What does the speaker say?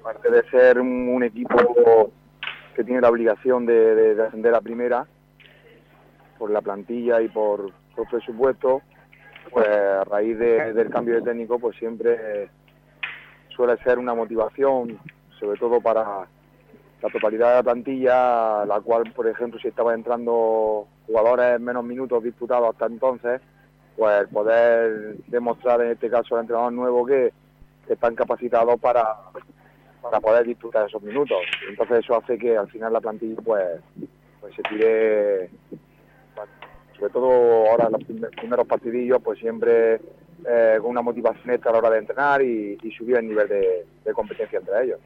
aparte de ser un equipo que tiene la obligación de ascender a primera, por la plantilla y por presupuesto, pues a raíz del cambio de técnico, pues siempre suele ser una motivación, sobre todo para la totalidad de la plantilla, la cual, por ejemplo, si estaba entrando jugadores menos minutos disputados hasta entonces, pues poder demostrar en este caso al entrenador nuevo que están capacitados para poder disputar esos minutos. Entonces eso hace que al final la plantilla pues se tire, bueno, sobre todo ahora en los primeros partidillos, pues siempre con una motivación extra a la hora de entrenar y subir el nivel de competencia entre ellos.